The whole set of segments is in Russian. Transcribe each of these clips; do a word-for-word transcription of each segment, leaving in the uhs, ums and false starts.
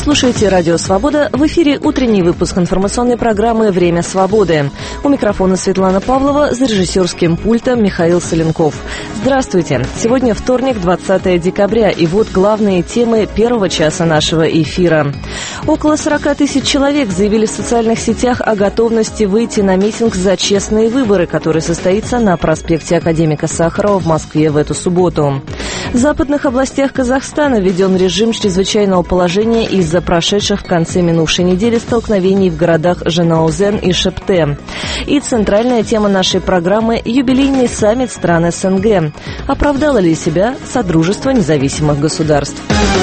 слушаете «Радио Свобода». В эфире утренний выпуск информационной программы «Время свободы». У микрофона Светлана Павлова, за режиссерским пультом Михаил Соленков. Здравствуйте. Сегодня вторник, двадцатое декабря, и вот главные темы первого часа нашего эфира. Около сорока тысяч человек заявили в социальных сетях о готовности выйти на митинг за честные выборы, который состоится на проспекте Академика Сахарова в Москве в эту субботу. В западных областях Казахстана введен режим чрезвычайного положения из-за прошедших в конце минувшей недели столкновений в городах Жанаузен и Шепте. И центральная тема нашей программы – юбилейный саммит стран СНГ. Оправдало ли себя Содружество независимых государств?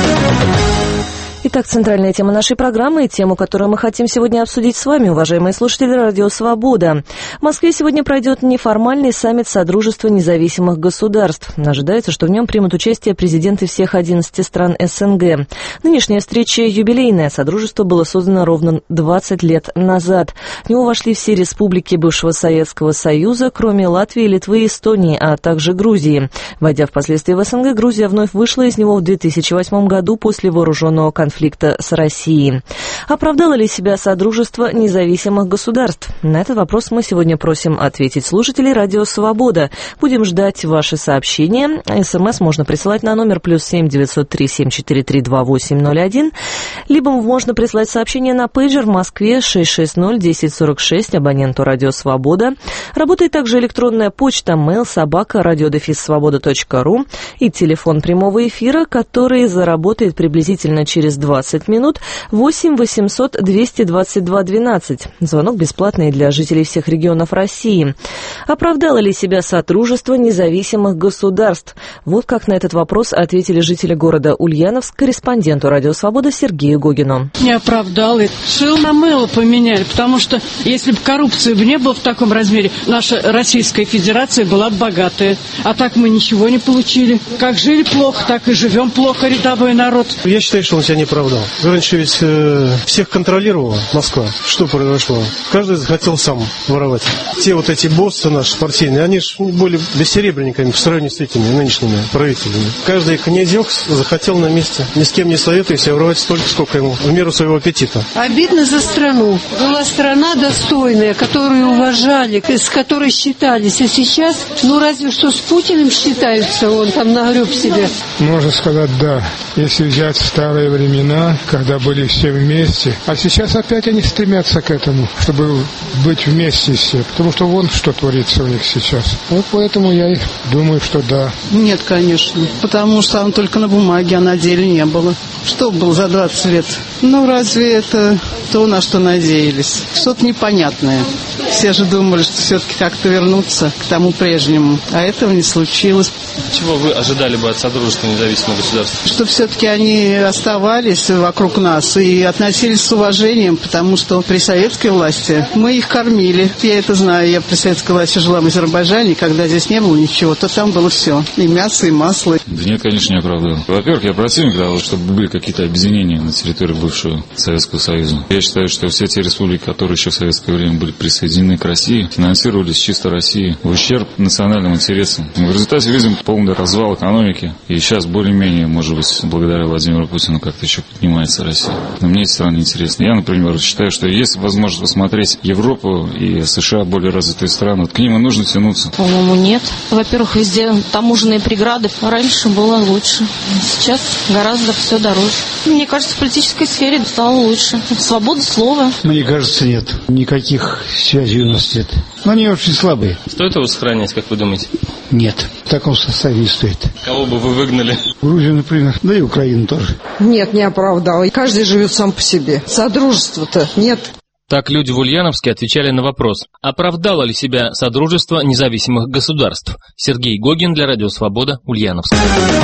Итак, центральная тема нашей программы и тему, которую мы хотим сегодня обсудить с вами, уважаемые слушатели «Радио Свобода». В Москве сегодня пройдет неформальный саммит Содружества независимых государств. Ожидается, что в нем примут участие президенты всех одиннадцати стран СНГ. Нынешняя встреча юбилейная. Содружество было создано ровно двадцать лет назад. В него вошли все республики бывшего Советского Союза, кроме Латвии, Литвы и Эстонии, а также Грузии. Войдя впоследствии в СНГ, Грузия вновь вышла из него в две тысячи восьмом году после вооруженного конфликта. конфликта с Россией. Оправдало ли себя Содружество независимых государств? На этот вопрос мы сегодня просим ответить слушателей «Радио Свобода». Будем ждать ваши сообщения. СМС можно присылать на номер плюс семь девятьсот три семь четыре три два восемь ноль один, либо можно прислать сообщение на пейджер в Москве шесть шесть ноль десять сорок шесть абоненту «Радио Свобода». Работает также электронная почта mail собака радиодефис свобода точка ру и телефон прямого эфира, который заработает приблизительно через двадцать минут, восемь восемьсот двести двадцать два двенадцать. Звонок бесплатный для жителей всех регионов России. Оправдало ли себя Содружество независимых государств? Вот как на этот вопрос ответили жители города Ульяновск корреспонденту «Радио Свобода» Сергею Гогину. Не оправдал. Шил на мыло поменяли, потому что если бы коррупции бы не было в таком размере, наша Российская Федерация была бы богатая. А так мы ничего не получили. Как жили плохо, так и живем плохо, рядовой народ. Я считаю, что он себя не оправдал. Раньше ведь э, всех контролировала Москва. Что произошло? Каждый захотел сам воровать. Те вот эти боссы наши партийные, они же были бессеребренниками по сравнению с этими нынешними правителями. Каждый князек захотел на месте, ни с кем не советуясь, воровать столько, сколько ему, в меру своего аппетита. Обидно за страну. Была страна достойная, которую уважали, с которой считались. А сейчас, ну разве что с Путиным считаются, он там нагреб себе. Можно сказать, да. Если взять старые времена, когда были все вместе. А сейчас опять они стремятся к этому, чтобы быть вместе все. Потому что вон что творится у них сейчас. Вот поэтому я и думаю, что да. Нет, конечно. Потому что он только на бумаге, а на деле не было. Что было за двадцать лет? Ну, разве это то, на что надеялись? Что-то непонятное. Все же думали, что все-таки как-то вернуться к тому прежнему. А этого не случилось. Чего вы ожидали бы от Содружества независимых государств? Чтобы все-таки они оставались вокруг нас и относились с уважением, потому что при советской власти мы их кормили. Я это знаю. Я при советской власти жила в Азербайджане, когда здесь не было ничего, то там было все. И мясо, и масло. Да нет, конечно, не оправдал. Во-первых, я противник того, чтобы были какие-то объединения на территории бывшего Советского Союза. Я считаю, что все те республики, которые еще в советское время были присоединены к России, финансировались чисто Россией в ущерб национальным интересам. В результате видим полный развал экономики. И сейчас более-менее, может быть, благодаря Владимиру Путину как-то еще поднимается Россия. Но мне эти страны интересны. Я, например, считаю, что есть возможность посмотреть Европу и США, более развитые страны. Вот к ним и нужно тянуться. По-моему, нет. Во-первых, везде таможенные преграды. Раньше было лучше. Сейчас гораздо все дороже. Мне кажется, в политической сфере стало лучше. Свобода слова. Мне кажется, нет. Никаких связей у нас нет. Но они очень слабые. Стоит его сохранять, как вы думаете? Нет. В таком составе не стоит. Кого бы вы выгнали? Грузию, например. Да и Украину тоже. Нет, не оправдал. Каждый живет сам по себе. Содружества-то нет. Так люди в Ульяновске отвечали на вопрос, оправдало ли себя Содружество независимых государств. Сергей Гогин для «Радио Свобода», Ульяновск.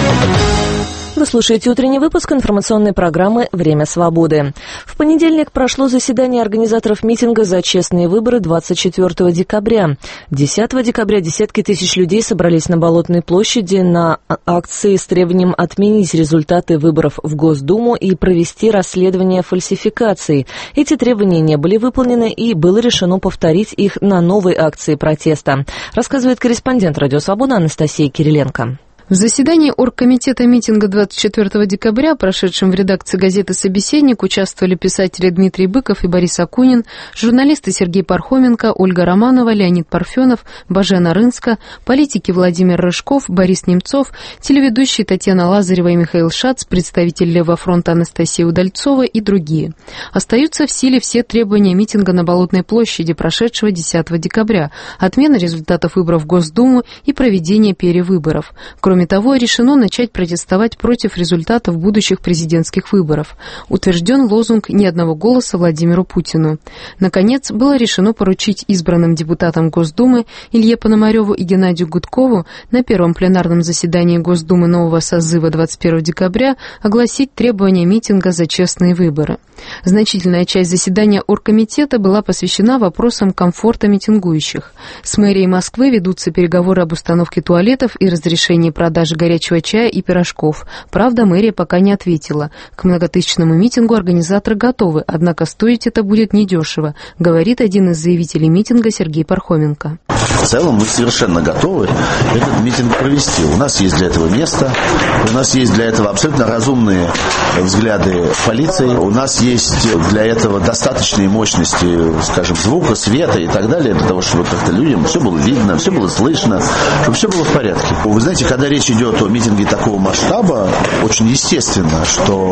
Вы слушаете утренний выпуск информационной программы «Время свободы». В понедельник прошло заседание организаторов митинга за честные выборы двадцать четвёртого декабря. десятого декабря десятки тысяч людей собрались на Болотной площади на акции с требованием отменить результаты выборов в Госдуму и провести расследование фальсификаций. Эти требования не были выполнены, и было решено повторить их на новой акции протеста, рассказывает корреспондент «Радио Свобода» Анастасия Кириленко. В заседании оргкомитета митинга двадцать четвёртого декабря, прошедшем в редакции газеты «Собеседник», участвовали писатели Дмитрий Быков и Борис Акунин, журналисты Сергей Пархоменко, Ольга Романова, Леонид Парфенов, Божена Рынска, политики Владимир Рыжков, Борис Немцов, телеведущие Татьяна Лазарева и Михаил Шац, представитель Левого фронта Анастасия Удальцова и другие. Остаются в силе все требования митинга на Болотной площади, прошедшего десятого декабря, отмена результатов выборов в Госдуму и проведение перевыборов. Кроме того, решено начать протестовать против результатов будущих президентских выборов. Утвержден лозунг «Ни одного голоса Владимиру Путину». Наконец, было решено поручить избранным депутатам Госдумы Илье Пономареву и Геннадию Гудкову на первом пленарном заседании Госдумы нового созыва двадцать первого декабря огласить требования митинга за честные выборы. Значительная часть заседания оргкомитета была посвящена вопросам комфорта митингующих. С мэрией Москвы ведутся переговоры об установке туалетов и разрешении продажи горячего чая и пирожков. Правда, мэрия пока не ответила. К многотысячному митингу организаторы готовы, однако стоить это будет недешево, говорит один из заявителей митинга Сергей Пархоменко. В целом мы совершенно готовы этот митинг провести. У нас есть для этого место, у нас есть для этого абсолютно разумные взгляды полиции, у нас есть для этого достаточные мощности, скажем, звука, света и так далее, для того, чтобы как-то людям все было видно, все было слышно, чтобы все было в порядке. Вы знаете, когда речь идет о митинге такого масштаба, очень естественно,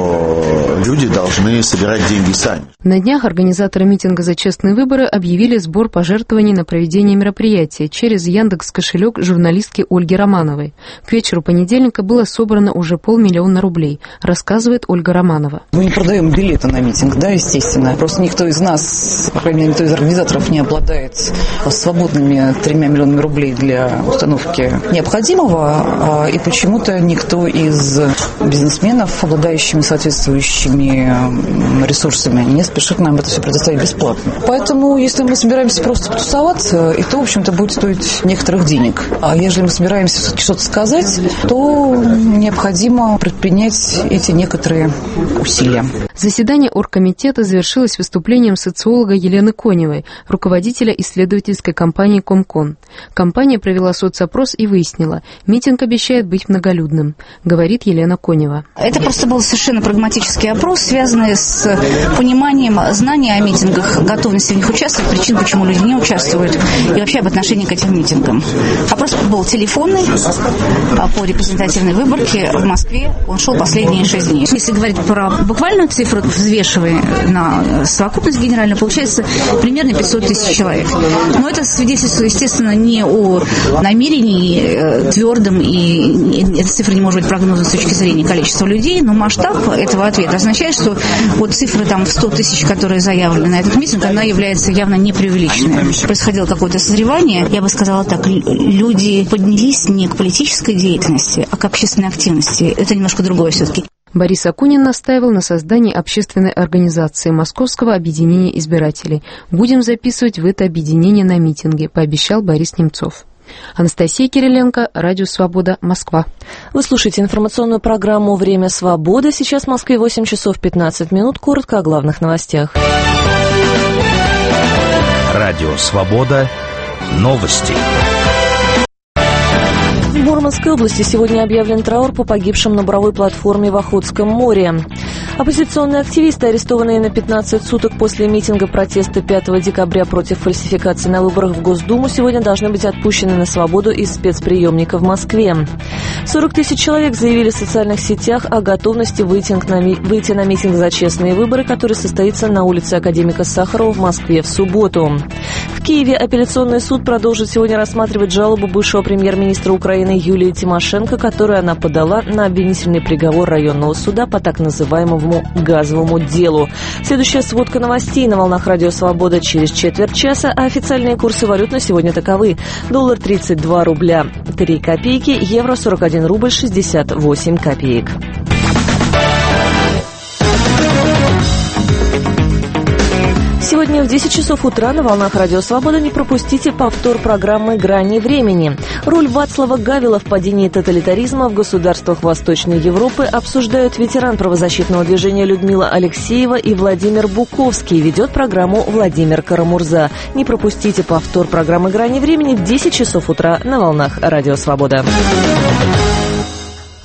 что люди должны собирать деньги сами. На днях организаторы митинга за честные выборы объявили сбор пожертвований на проведение мероприятия через Яндекс.Кошелек журналистки Ольги Романовой. К вечеру понедельника было собрано уже полмиллиона рублей, рассказывает Ольга Романова. Мы не продаем билеты на митинг, да, естественно. Просто никто из нас, по крайней мере, никто из организаторов не обладает свободными тремя миллионами рублей для установки необходимого, и почему-то никто из бизнесменов, обладающими соответствующими ресурсами, не спешит нам это все предоставить бесплатно. Поэтому, если мы собираемся просто потусоваться, и то, в общем-то, будет стоить некоторых денег. А если мы собираемся все-таки что-то сказать, то необходимо предпринять эти некоторые усилия. Заседание оргкомитета завершилось выступлением социолога Елены Коневой, руководителя исследовательской компании «Комкон». Компания провела соцопрос и выяснила, митинг обещает быть многолюдным, говорит Елена Конева. Это просто был совершенно прагматический опрос, связанный с пониманием знания о митингах, готовности в них участвовать, причин, почему люди не участвуют, и вообще об отношении к этим митингам. Опрос был телефонный, по репрезентативной выборке в Москве. Он шел последние шесть дней. Если говорить про буквальную цифру, взвешивая на совокупность генеральную, получается примерно пятьсот тысяч человек. Но это свидетельствует, естественно, не о намерении твердом, и эта цифра не может быть прогнозом с точки зрения количества людей, но масштаб этого ответа означает, что вот цифра там в сто тысяч, которые заявлены на этот митинг, она является явно не преувеличенной. Происходило какое-то созревание, я бы сказала так, люди поднялись не к политической деятельности, а к общественной активности. Это немножко другое все-таки. Борис Акунин настаивал на создании общественной организации Московского объединения избирателей. «Будем записывать в это объединение на митинге», пообещал Борис Немцов. Анастасия Кириленко, Радио Свобода, Москва. Вы слушаете информационную программу «Время свободы». Сейчас в Москве восемь часов пятнадцать минут. Коротко о главных новостях. Радио Свобода. Новости. В Мурманской области сегодня объявлен траур по погибшим на буровой платформе в Охотском море. Оппозиционные активисты, арестованные на пятнадцать суток после митинга протеста пятого декабря против фальсификации на выборах в Госдуму, сегодня должны быть отпущены на свободу из спецприемника в Москве. сорок тысяч человек заявили в социальных сетях о готовности выйти на, ми- выйти на митинг за честные выборы, который состоится на улице Академика Сахарова в Москве в субботу. В Киеве апелляционный суд продолжит сегодня рассматривать жалобу бывшего премьер-министра Украины Юлии Тимошенко, которую она подала на обвинительный приговор районного суда по так называемому газовому делу. Следующая сводка новостей на волнах Радио Свобода через четверть часа, а официальные курсы валют на сегодня таковы. Доллар тридцать два рубля три копейки, евро сорок один рубль шестьдесят восемь копеек. Сегодня в десять часов утра на волнах Радио Свобода не пропустите повтор программы «Грани времени». Роль Вацлава Гавела в падении тоталитаризма в государствах Восточной Европы обсуждают ветеран правозащитного движения Людмила Алексеева и Владимир Буковский. Ведет программу Владимир Карамурза. Не пропустите повтор программы «Грани времени» в десять часов утра на волнах Радио Свобода.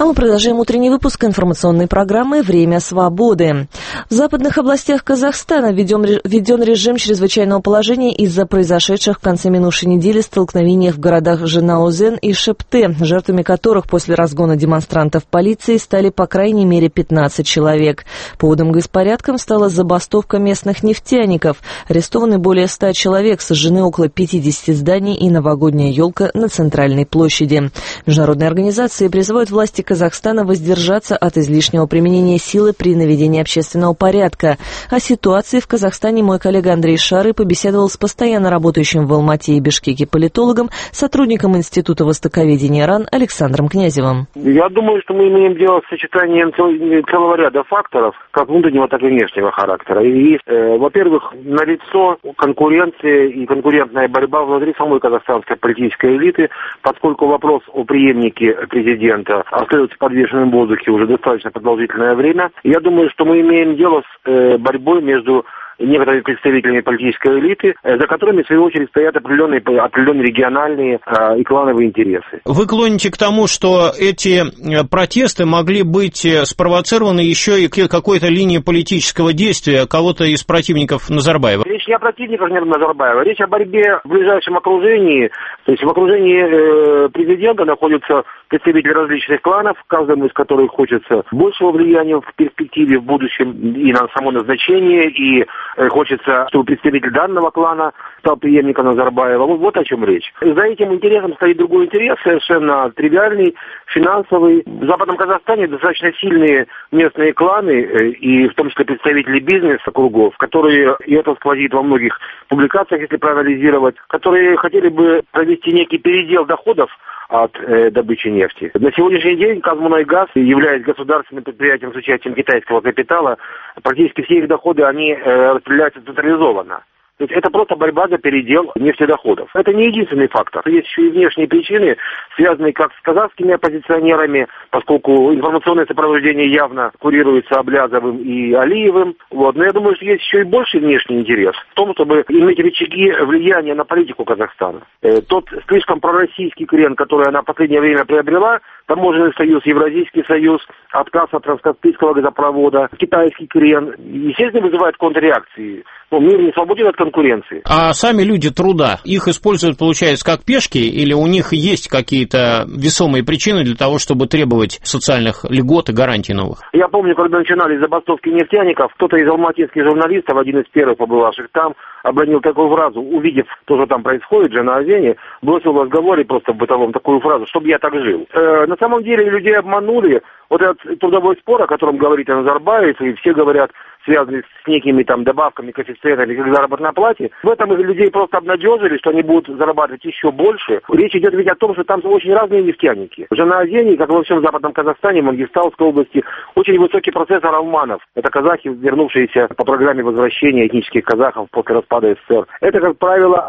А мы продолжаем утренний выпуск информационной программы «Время свободы». В западных областях Казахстана введен, введен режим чрезвычайного положения из-за произошедших в конце минувшей недели столкновений в городах Жанаузен и Шепте, жертвами которых после разгона демонстрантов полиции стали по крайней мере пятнадцать человек. Поводом к беспорядкам стала забастовка местных нефтяников. Арестованы более ста человек, сожжены около пятидесяти зданий и новогодняя елка на центральной площади. Международные организации призывают власти Казахстана воздержаться от излишнего применения силы при наведении общественного порядка. О ситуации в Казахстане мой коллега Андрей Шары побеседовал с постоянно работающим в Алмате и Бишкеке политологом, сотрудником Института востоковедения РАН Александром Князевым. Я думаю, что мы имеем дело с сочетанием целого ряда факторов, как внутреннего, так и внешнего характера. И, э, во-первых, налицо конкуренция и конкурентная борьба внутри самой казахстанской политической элиты, поскольку вопрос о преемнике президента остается подвешенным в воздухе уже достаточно продолжительное время. Я думаю, что мы имеем дело с э, борьбой между некоторыми представителями политической элиты, за которыми, в свою очередь, стоят определенные, определенные региональные э, и клановые интересы. Вы клоните к тому, что эти протесты могли быть спровоцированы еще и какой-то линией политического действия кого-то из противников Назарбаева? Речь не о противниках Назарбаева, речь о борьбе в ближайшем окружении. То есть в окружении э, президента находятся представители различных кланов, каждому из которых хочется большего влияния в перспективе, в будущем и на само назначение, и хочется, чтобы представитель данного клана стал преемником Назарбаева. Вот, вот о чем речь. За этим интересом стоит другой интерес, совершенно тривиальный, финансовый. В Западном Казахстане достаточно сильные местные кланы, и в том числе представители бизнеса кругов, которые, и это сквозит во многих публикациях, если проанализировать, которые хотели бы провести некий передел доходов от э, добычи нефти. На сегодняшний день Казмунайгаз, являясь государственным предприятием с участием китайского капитала, практически все их доходы, они э, распределяются централизованно. То есть это просто борьба за передел нефтедоходов. Это не единственный фактор. Есть еще и внешние причины, связанные как с казахскими оппозиционерами, поскольку информационное сопровождение явно курируется Аблязовым и Алиевым. Вот. Но я думаю, что есть еще и больший внешний интерес в том, чтобы иметь рычаги влияния на политику Казахстана. Э, тот слишком пророссийский крен, который она в последнее время приобрела, таможенный союз, Евразийский союз, отказ от Транскаспийского газопровода, китайский крен, естественно, вызывает контрреакции. Но мир не свободен от конкуренции. А сами люди труда, их используют, получается, как пешки, или у них есть какие-то весомые причины для того, чтобы требовать социальных льгот и гарантий новых? Я помню, когда начинались забастовки нефтяников, кто-то из алматинских журналистов, один из первых побывавших там, обронил такую фразу, увидев то, что там происходит, же на Озене, бросил в разговоре просто в бытовом такую фразу, чтобы я так жил. Э, на самом деле людей обманули. Вот этот трудовой спор, о котором говорит Назарбаев, и все говорят, связанные с некими там добавками, коэффициентами к заработной плате, в этом людей просто обнадежили, что они будут зарабатывать еще больше. Речь идет ведь о том, что там очень разные нефтяники. Уже на Озене, как и во всем Западном Казахстане, в Мангистауской области, очень высокий процент оралманов. Это казахи, вернувшиеся по программе возвращения этнических казахов после распада СССР. Это, как правило,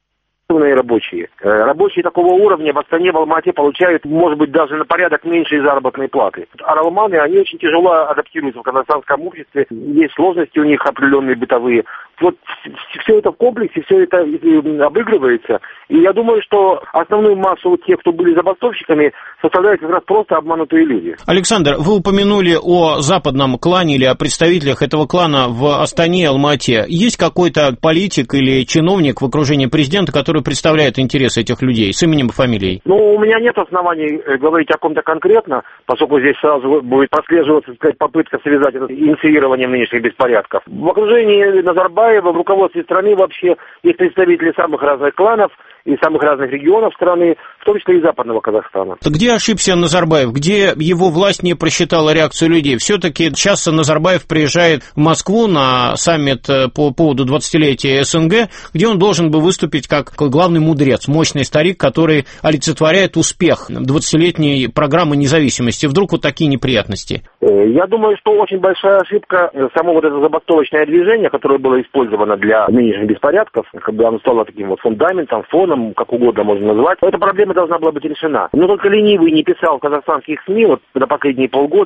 рабочие. Рабочие такого уровня в Астане, в Алмате получают, может быть, даже на порядок меньшей заработной платы. Оралманы, они очень тяжело адаптируются в казахстанском обществе, есть сложности у них определенные бытовые. Вот все это в комплексе, все это обыгрывается. И я думаю, что основную массу вот тех, кто были забастовщиками, составляют как раз просто обманутые люди. Александр, вы упомянули о западном клане или о представителях этого клана в Астане и Алмате. Есть какой-то политик или чиновник в окружении президента, который представляет интересы этих людей с именем и фамилией? Ну, у меня нет оснований говорить о ком-то конкретно, поскольку здесь сразу будет прослеживаться, так сказать, попытка связать это с инициированием нынешних беспорядков. В окружении Назарбаева, в руководстве страны вообще есть представители самых разных кланов и самых разных регионов страны, в том числе и западного Казахстана. Где ошибся Назарбаев? Где его власть не просчитала реакцию людей? Все-таки сейчас Назарбаев приезжает в Москву на саммит по поводу двадцатилетия СНГ, где он должен был выступить как главный мудрец, мощный старик, который олицетворяет успех двадцатилетней программы независимости. Вдруг вот такие неприятности? Я думаю, что очень большая ошибка само вот это забастовочное движение, которое было использовано для нынешних беспорядков, как бы оно стало таким вот фундаментом, фоном, как угодно можно назвать. Эта проблема должна была быть решена. Но только ленивый не писал в казахстанских СМИ вот за последние полгода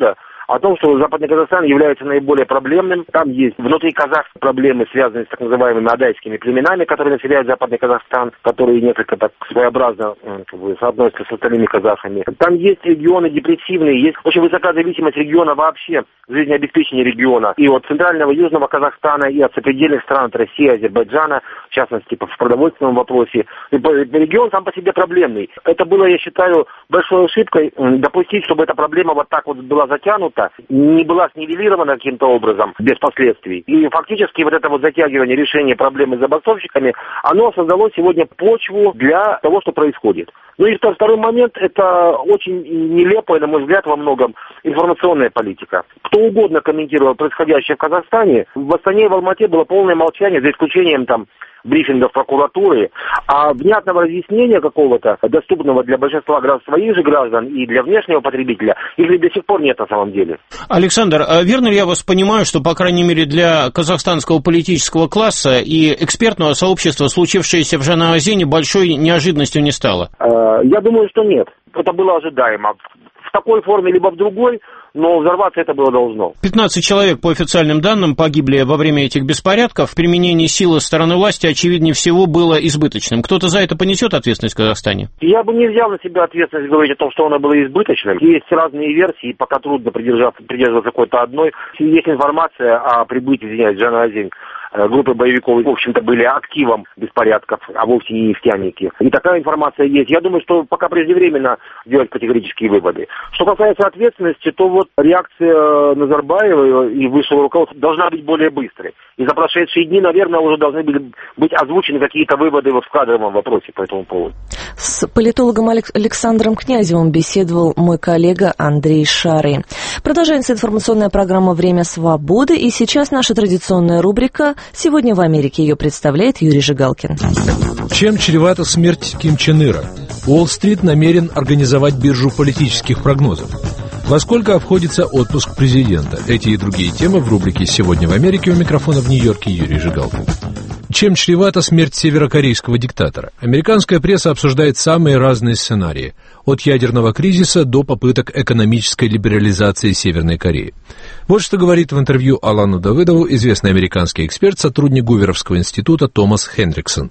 о том, что Западный Казахстан является наиболее проблемным. Там есть внутри казахские проблемы, связанные с так называемыми адайскими племенами, которые населяют Западный Казахстан, которые несколько так своеобразно как бы, соотносятся с остальными казахами. Там есть регионы депрессивные, есть очень высокая зависимость региона вообще, жизнеобеспечения региона. И от центрального южного Казахстана, и от сопредельных стран, от России, Азербайджана, в частности, в продовольственном вопросе. И регион сам по себе проблемный. Это было, я считаю, большой ошибкой допустить, чтобы эта проблема вот так вот была затянута, не была снивелирована каким-то образом, без последствий. И фактически вот это вот затягивание решения проблемы с забастовщиками, оно создало сегодня почву для того, что происходит. Ну и второй момент, это очень нелепая, на мой взгляд, во многом информационная политика. Кто угодно комментировал происходящее в Казахстане, в Астане и в Алмате было полное молчание, за исключением там брифингов прокуратуры, а внятного разъяснения какого-то, доступного для большинства своих же граждан и для внешнего потребителя, их до сих пор нет на самом деле. Александр, а верно ли я вас понимаю, что, по крайней мере, для казахстанского политического класса и экспертного сообщества случившееся в Жанаозене большой неожиданностью не стало? Я думаю, что нет. Это было ожидаемо. В такой форме, либо в другой, но взорваться это было должно. пятнадцать человек, по официальным данным, погибли во время этих беспорядков. Применение силы со стороны власти, очевиднее всего, было избыточным. Кто-то за это понесет ответственность в Казахстане? Я бы не взял на себя ответственность говорить о том, что оно было избыточным. Есть разные версии, пока трудно придерживаться, придерживаться какой-то одной. Есть информация о прибытии, извиняюсь, Жанаозен, группы боевиков, в общем-то, были активом беспорядков, а вовсе не нефтяники. И такая информация есть. Я думаю, что пока преждевременно делать категорические выводы. Что касается ответственности, то вот реакция Назарбаева и высшего руководства должна быть более быстрой. И за прошедшие дни, наверное, уже должны были быть озвучены какие-то выводы в кадровом вопросе по этому поводу. С политологом Александром Князевым беседовал мой коллега Андрей Шарый. Продолжается информационная программа «Время свободы», и сейчас наша традиционная рубрика «Сегодня в Америке». Ее представляет Юрий Жигалкин. Чем чревата смерть Ким Чен Ира? Уолл-стрит намерен организовать биржу политических прогнозов. Во сколько обходится отпуск президента? Эти и другие темы в рубрике «Сегодня в Америке». У микрофона в Нью-Йорке Юрий Жигалкин. Чем чревата смерть северокорейского диктатора? Американская пресса обсуждает самые разные сценарии. От ядерного кризиса до попыток экономической либерализации Северной Кореи. Вот что говорит в интервью Алану Давыдову известный американский эксперт, сотрудник Гуверовского института Томас Хендриксон.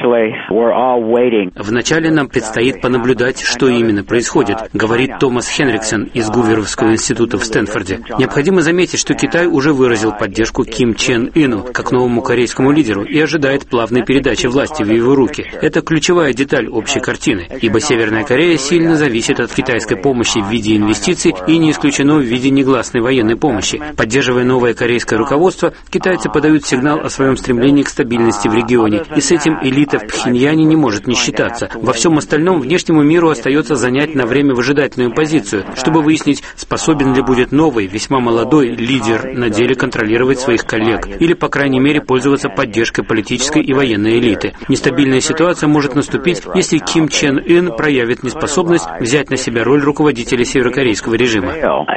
Вначале нам предстоит понаблюдать, что именно происходит, говорит Томас Хендриксон из Гуверовского института в Стэнфорде. Необходимо заметить, что Китай уже выразил поддержку Ким Чен Ыну как новому корейскому лидеру и ожидает плавной передачи власти в его руки. Это ключевая деталь общей картины, ибо Северная Корея сильно зависит от китайской помощи в виде инвестиций и не исключено в виде негласной военной помощи. Поддерживая новое корейское руководство, китайцы подают сигнал о своем стремлении к стабильности в регионе, и с этим элита в Пхеньяне не может не считаться. Во всем остальном внешнему миру остается занять на время выжидательную позицию, чтобы выяснить, способен ли будет новый, весьма молодой лидер на деле контролировать своих коллег, или, по крайней мере, пользоваться поддержкой политической и военной элиты. Нестабильная ситуация может наступить, если Ким Чен Ын проявит неспособность взять на себя роль руководителя северокорейского режима.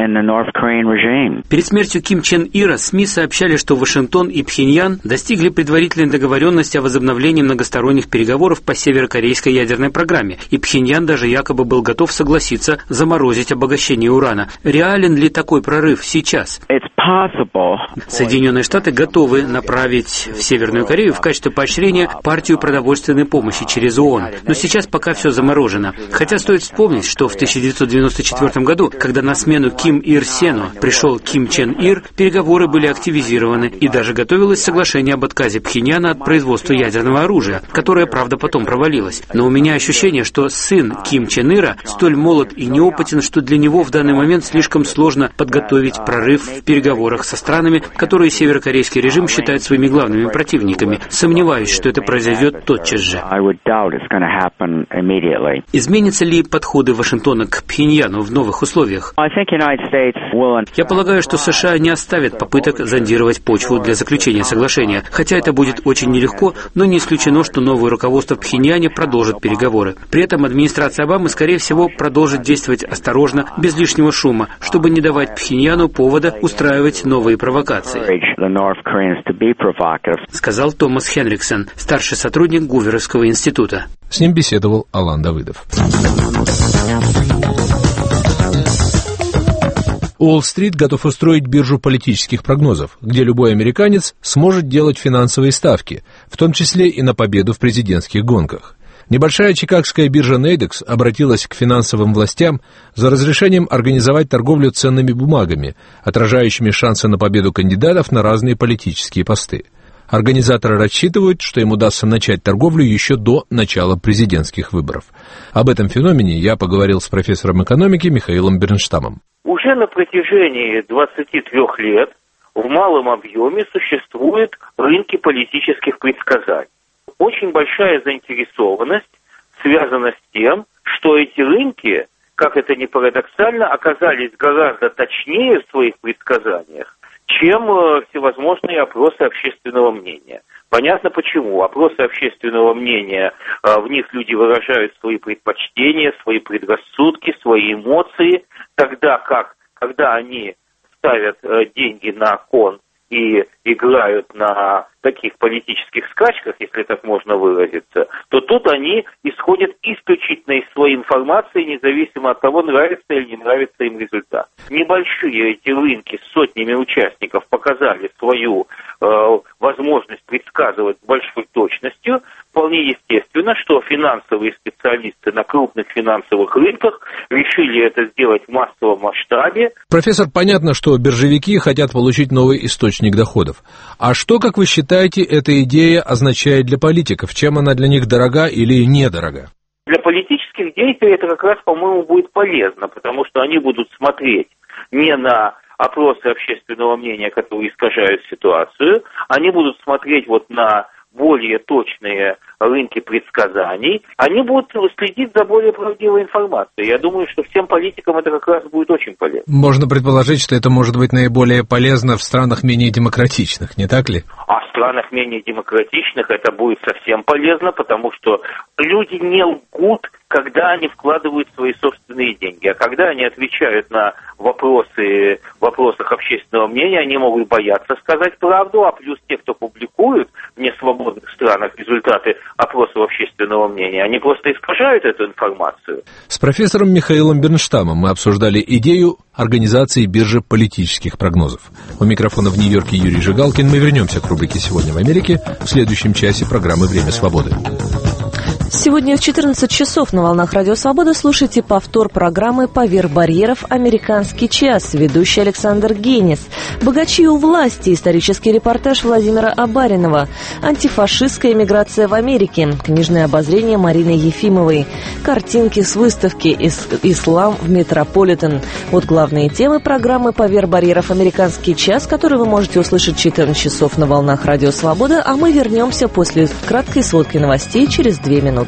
Перед смертью Ким Чен Ира СМИ сообщали, что Вашингтон и Пхеньян достигли предварительной договоренности о возобновлении многосторонних переговоров по северокорейской ядерной программе, и Пхеньян даже якобы был готов согласиться заморозить обогащение урана. Реален ли такой прорыв сейчас? Соединенные Штаты готовы направить в Северную Корею в качестве поощрения партию продовольственной помощи через ООН. Но сейчас пока все заморожено. Хотя стоит вспомнить, что в тысяча девятьсот девяносто четвёртом году, когда на смену Ким Ир Сену пришел Ким Чен Ир, переговоры были активизированы и даже готовилось соглашение об отказе Пхеньяна от производства ядерного оружия, которое, правда, потом провалилось. Но у меня ощущение, что сын Ким Чен Ира столь молод и неопытен, что для него в данный момент слишком сложно подготовить прорыв в переговорах со странами, которые северокорейский режим считает своими главными противниками. Сомневаюсь, что это произойдет тотчас же. Изменятся ли подходы Вашингтона к Пхеньяну в новых условиях? Я полагаю, что США не оставят попыток зондировать почву для заключения соглашения, хотя это будет очень нелегко, но не исключено, что новое руководство в Пхеньяне продолжит переговоры. При этом администрация Обамы, скорее всего, продолжит действовать осторожно, без лишнего шума, чтобы не давать Пхеньяну повода устраивать новые провокации, сказал Томас Хендриксон, старший сотрудник Гуверовского института. С ним беседовал Алан Давыдов. Уолл-стрит готов устроить биржу политических прогнозов, где любой американец сможет делать финансовые ставки, в том числе и на победу в президентских гонках. Небольшая чикагская биржа Нейдекс обратилась к финансовым властям за разрешением организовать торговлю ценными бумагами, отражающими шансы на победу кандидатов на разные политические посты. Организаторы рассчитывают, что им удастся начать торговлю еще до начала президентских выборов. Об этом феномене я поговорил с профессором экономики Михаилом Бернштамом. Уже на протяжении двадцати трёх лет в малом объеме существуют рынки политических предсказаний. Очень большая заинтересованность связана с тем, что эти рынки, как это ни парадоксально, оказались гораздо точнее в своих предсказаниях, чем всевозможные опросы общественного мнения. Понятно почему. Опросы общественного мнения, в них люди выражают свои предпочтения, свои предрассудки, свои эмоции, тогда как, когда они ставят деньги на кон и играют на таких политических скачках, если так можно выразиться, то тут они исходят исключительно из своей информации, независимо от того, нравится или не нравится им результат. Небольшие эти рынки с сотнями участников показали свою э, возможность предсказывать с большой точностью. Вполне естественно, что финансовые специалисты на крупных финансовых рынках решили это сделать в массовом масштабе. Профессор, понятно, что биржевики хотят получить новый источник доходов. А что, как вы считаете, эта идея означает для политиков? Чем она для них дорога или недорога? Для политических деятелей это как раз, по-моему, будет полезно, потому что они будут смотреть не на опросы общественного мнения, которые искажают ситуацию, они будут смотреть вот на более точные рынки предсказаний, они будут следить за более правдивой информацией. Я думаю, что всем политикам это как раз будет очень полезно. Можно предположить, что это может быть наиболее полезно в странах менее демократичных, не так ли? А в странах менее демократичных это будет совсем полезно, потому что люди не лгут, когда они вкладывают свои собственные деньги. А когда они отвечают на вопросы в вопросах общественного мнения, они могут бояться сказать правду, а плюс те, кто публикуют в несвободных странах результаты опросов общественного мнения, они просто искажают эту информацию. С профессором Михаилом Бернштамом мы обсуждали идею организации биржи политических прогнозов. У микрофона в Нью-Йорке Юрий Жигалкин. Мы вернемся к рубрике «Сегодня в Америке» в следующем часе программы «Время свободы». Сегодня в четырнадцать часов на волнах Радио Свобода слушайте повтор программы «Поверх барьеров. Американский час». Ведущий Александр Генис. «Богачи у власти». Исторический репортаж Владимира Абаринова. Антифашистская эмиграция в Америке. Книжное обозрение Марины Ефимовой. Картинки с выставки «Ислам в Метрополитен». Вот главные темы программы «Поверх барьеров. Американский час», которые вы можете услышать в четырнадцать часов на волнах Радио Свобода, а мы вернемся после краткой сводки новостей через две минуты.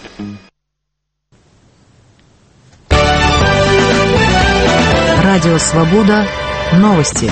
Радио Свобода. Новости.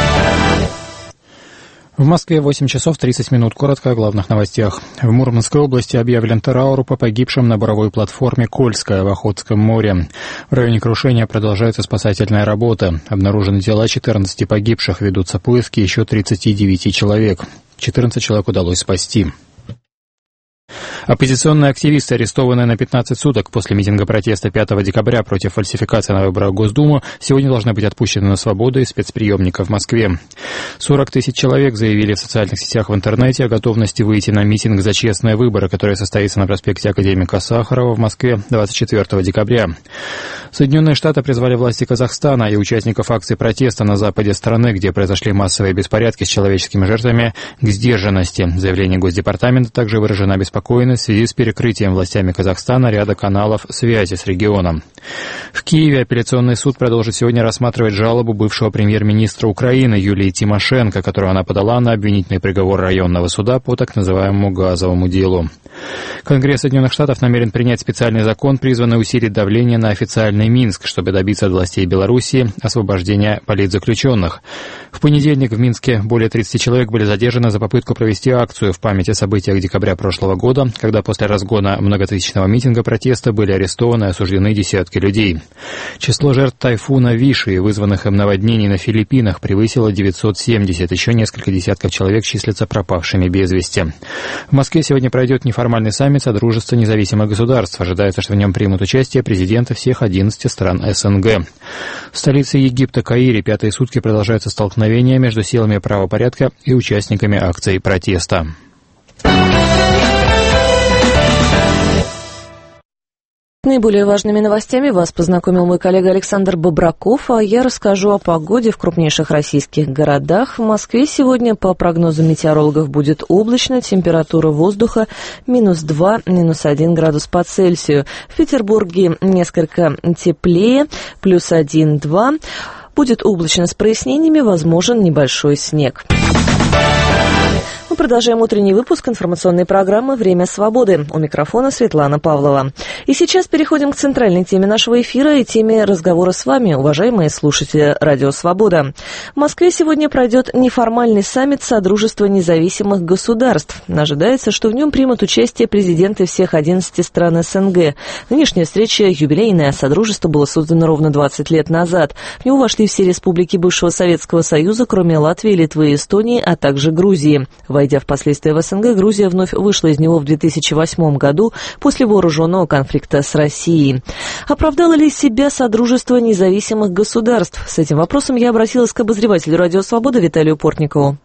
В Москве восемь часов тридцать минут. Коротко о главных новостях. В Мурманской области объявлен траур по погибшим на буровой платформе «Кольская» в Охотском море. В районе крушения продолжается спасательная работа. Обнаружены тела четырнадцати погибших, ведутся поиски еще тридцати девяти человек. четырнадцать человек удалось спасти. Оппозиционные активисты, арестованные на пятнадцать суток после митинга протеста пятого декабря против фальсификации на выборах в Госдуму, сегодня должны быть отпущены на свободу из спецприемника в Москве. сорок тысяч человек заявили в социальных сетях в интернете о готовности выйти на митинг за честные выборы, который состоится на проспекте Академика Сахарова в Москве двадцать четвёртого декабря. Соединенные Штаты призвали власти Казахстана и участников акций протеста на западе страны, где произошли массовые беспорядки с человеческими жертвами, к сдержанности. В заявлении Госдепартамента также выражена беспокойность в связи с перекрытием властями Казахстана ряда каналов связи с регионом. В Киеве апелляционный суд продолжит сегодня рассматривать жалобу бывшего премьер-министра Украины Юлии Тимошенко, которую она подала на обвинительный приговор районного суда по так называемому газовому делу. Конгресс Соединенных Штатов намерен принять специальный закон, призванный усилить давление на официальный Минск, чтобы добиться от властей Белоруссии освобождения политзаключенных. В понедельник в Минске более тридцати человек были задержаны за попытку провести акцию в память о событиях декабря прошлого года, когда после разгона многотысячного митинга протеста были арестованы и осуждены десятки людей. Число жертв тайфуна Виши и вызванных им наводнений на Филиппинах превысило девятьсот семьдесят. Еще несколько десятков человек числятся пропавшими без вести. В Москве сегодня пройдет неформальный саммит Содружества независимых государств. Ожидается, что в нем примут участие президенты всех одиннадцати одиннадцати стран СНГ. В столице Египта Каире пятые сутки продолжаются столкновения между силами правопорядка и участниками акций протеста. Наиболее важными новостями вас познакомил мой коллега Александр Бобраков, а я расскажу о погоде в крупнейших российских городах. В Москве сегодня, по прогнозам метеорологов, будет облачно, температура воздуха минус два, минус один градус по Цельсию. В Петербурге несколько теплее, плюс один-два. Будет облачно с прояснениями, возможен небольшой снег. Мы продолжаем утренний выпуск информационной программы «Время свободы». У микрофона Светлана Павлова. И сейчас переходим к центральной теме нашего эфира и теме разговора с вами, уважаемые слушатели Радио Свобода. В Москве сегодня пройдет неформальный саммит Содружества независимых государств. Ожидается, что в нем примут участие президенты всех одиннадцати стран СНГ. Нынешняя встреча юбилейная. Содружество было создано ровно двадцать лет назад. В него вошли все республики бывшего Советского Союза, кроме Латвии, Литвы и Эстонии, а также Грузии. Войдя впоследствии в СНГ, Грузия вновь вышла из него в две тысячи восьмом году после вооруженного конфликта с Россией. Оправдало ли себя Содружество независимых государств? С этим вопросом я обратилась к обозревателю Радио Свобода Виталию Портникову.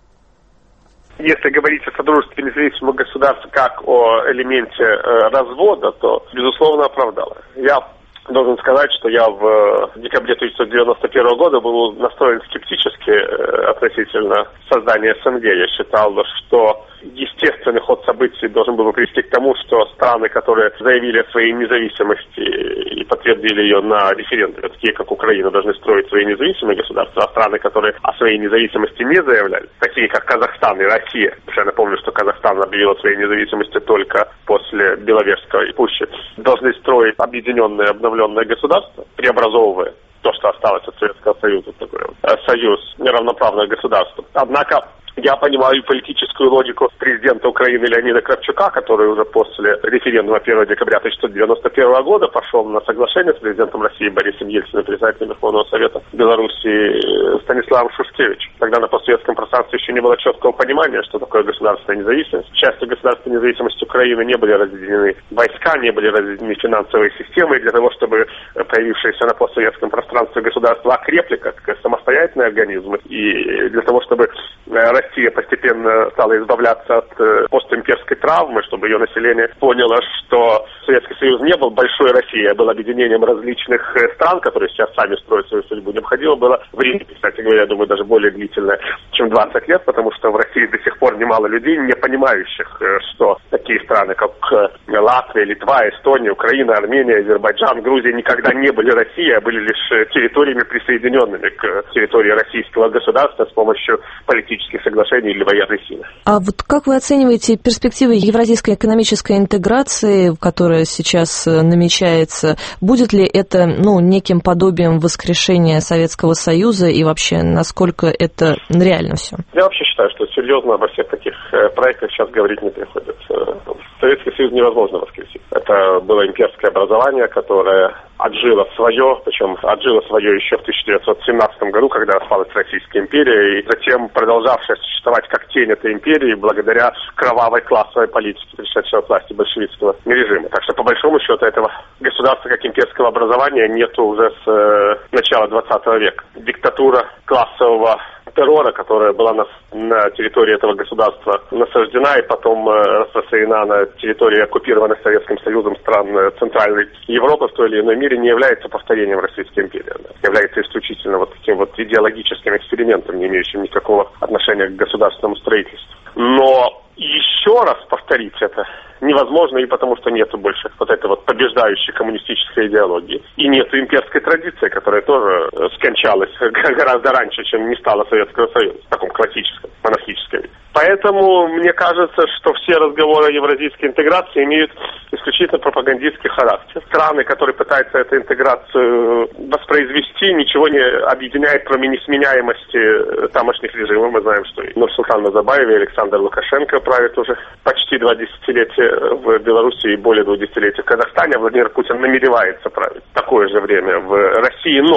Если говорить о Содружестве независимых государств как о элементе э, развода, то, безусловно, оправдало. Я должен сказать, что я в декабре тысяча девятьсот девяносто первого года был настроен скептически относительно создания СНГ. Я считал, что естественный ход событий должен был привести к тому, что страны, которые заявили о своей независимости и подтвердили ее на референдуме, такие как Украина, должны строить свои независимые государства, а страны, которые о своей независимости не заявляли, такие как Казахстан и Россия, я напомню, что Казахстан объявил о своей независимости только после Беловежской пущи, должны строить объединенное, обновленное государство, преобразовывая то, что осталось от Советского Союза, такой союз неравноправных государств. Однако я понимаю политическую логику президента Украины Леонида Кравчука, который уже после референдума первого декабря тысяча девятьсот девяносто первого года пошел на соглашение с президентом России Борисом Ельциным, председателем Верховного Совета Беларуси Станиславом Шушкевичем. Тогда на постсоветском пространстве еще не было четкого понимания, что такое государственная независимость. Частью государственной независимости Украины не были разъединены войска, не были разъединены финансовые системы. И для того, чтобы появившиеся на постсоветском пространстве государства окрепли как самостоятельные организмы, и для того, чтобы Россия постепенно стала избавляться от э, постимперской травмы, чтобы ее население поняло, что Советский Союз не был большой Россией, а был объединением различных э, стран, которые сейчас сами строят свою судьбу. Необходимо было время, кстати говоря, я думаю, даже более длительное, чем двадцать лет, потому что в России до сих пор немало людей, не понимающих, э, что такие страны, как э, Латвия, Литва, Эстония, Украина, Армения, Азербайджан, Грузия никогда не были Россией, а были лишь территориями, присоединенными к территории российского государства с помощью политических соглашений или военной силы. А вот как вы оцениваете перспективы евразийской экономической интеграции, которая сейчас намечается? Будет ли это, ну, неким подобием воскрешения Советского Союза и вообще насколько это реально все? Я вообще считаю, что серьезно обо всех таких проектах сейчас говорить не приходится. Советский Союз невозможно воскресить. Это было имперское образование, которое отжило свое, причем отжило свое еще в тысяча девятьсот семнадцатом году, когда распалась Российская империя, и затем продолжавшая существовать как тень этой империи благодаря кровавой классовой политике, пришедшей от власти большевистского режима. Так что, по большому счету, этого государства как имперского образования нету уже с э, начала двадцатого века. Диктатура классового террора, которая была на, на территории этого государства насаждена и потом э, распространена на территории оккупированных Советским Союзом стран э, Центральной Европы в той или иной мере, не является повторением Российской империи. Да. Является исключительно вот таким вот идеологическим экспериментом, не имеющим никакого отношения к государственному строительству. Но еще раз повторить это невозможно, и потому что нету больше вот этой вот побеждающей коммунистической идеологии. И нету имперской традиции, которая тоже скончалась гораздо раньше, чем не стало Советского Союза, в таком классическом, монархическом виде. Поэтому мне кажется, что все разговоры о евразийской интеграции имеют исключительно пропагандистский характер. Страны, которые пытаются эту интеграцию воспроизвести, ничего не объединяет, кроме несменяемости тамошних режимов. Мы знаем, что и Нурсултан Назарбаев, и Александр Лукашенко правят уже почти два десятилетия в Беларуси и более двух десятилетий в Казахстане, а Владимир Путин намеревается править такое же время в России. Но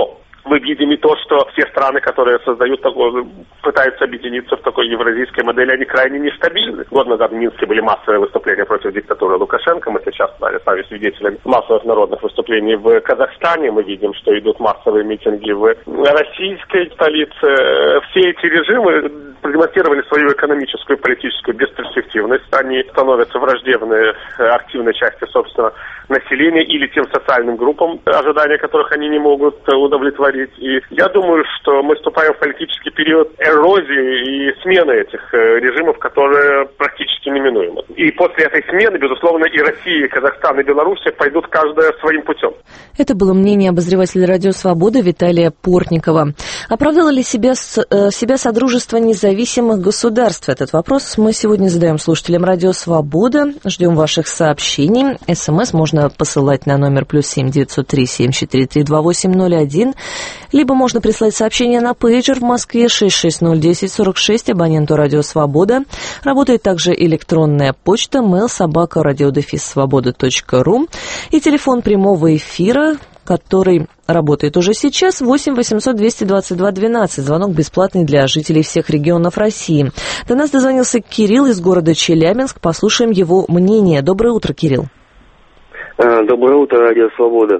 Мы видим и то, что все страны, которые создают такое, пытаются объединиться в такой евразийской модели, они крайне нестабильны. Год назад в Минске были массовые выступления против диктатуры Лукашенко. Мы сейчас стали, стали свидетелями массовых народных выступлений в Казахстане. Мы видим, что идут массовые митинги в российской столице. Все эти режимы продемонстрировали свою экономическую и политическую бесперспективность. Они становятся враждебной активной частью, собственно, населения или тем социальным группам, ожидания которых они не могут удовлетворить. И я думаю, что мы вступаем в политический период эрозии и смены этих режимов, которые практически неминуемы. И после этой смены, безусловно, и Россия, и Казахстан, и Белоруссия пойдут каждая своим путем. Это было мнение обозревателя «Радио Свобода» Виталия Портникова. Оправдало ли себя, себя Содружество независимых государств? Этот вопрос мы сегодня задаем слушателям «Радио Свобода». Ждем ваших сообщений. СМС можно посылать на номер плюс семь девятьсот три семь четыре три два восемь ноль один, либо можно прислать сообщение на пейджер в Москве шесть шесть ноль десять сорок шесть, абоненту «Радио Свобода». Работает также электронная почта mail собака радиодефис свобода точка ру и телефон прямого эфира, который работает уже сейчас, восемь восемьсот двести двадцать два двенадцать. Звонок бесплатный для жителей всех регионов России. До нас дозвонился Кирилл из города Челябинск. Послушаем его мнение. Доброе утро, Кирилл. Доброе утро, Радио Свобода.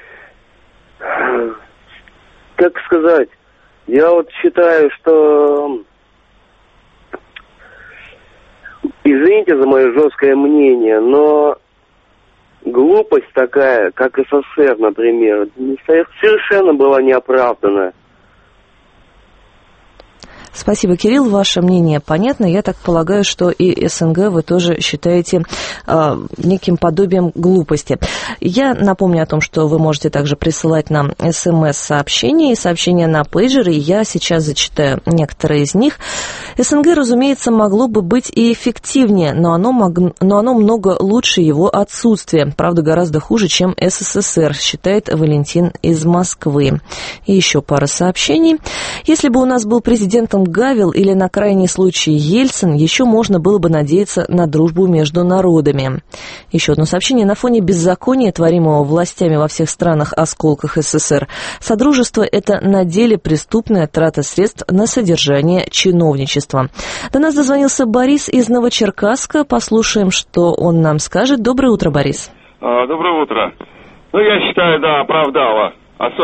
Как сказать, я вот считаю, что, извините за мое жесткое мнение, но глупость такая, как СССР, например, совершенно была неоправданная. Спасибо, Кирилл. Ваше мнение понятно. Я так полагаю, что и СНГ вы тоже считаете э, неким подобием глупости. Я напомню о том, что вы можете также присылать нам СМС-сообщения и сообщения на пейджер, и я сейчас зачитаю некоторые из них. СНГ, разумеется, могло бы быть и эффективнее, но оно, мог, но оно много лучше его отсутствия. Правда, гораздо хуже, чем СССР, считает Валентин из Москвы. И еще пара сообщений. Если бы у нас был президентом Гавел или, на крайний случай, Ельцин, еще можно было бы надеяться на дружбу между народами. Еще одно сообщение. На фоне беззакония, творимого властями во всех странах-осколках СССР, Содружество – это на деле преступная трата средств на содержание чиновничества. До нас дозвонился Борис из Новочеркасска. Послушаем, что он нам скажет. Доброе утро, Борис. Доброе утро. Ну, я считаю, да, оправдала.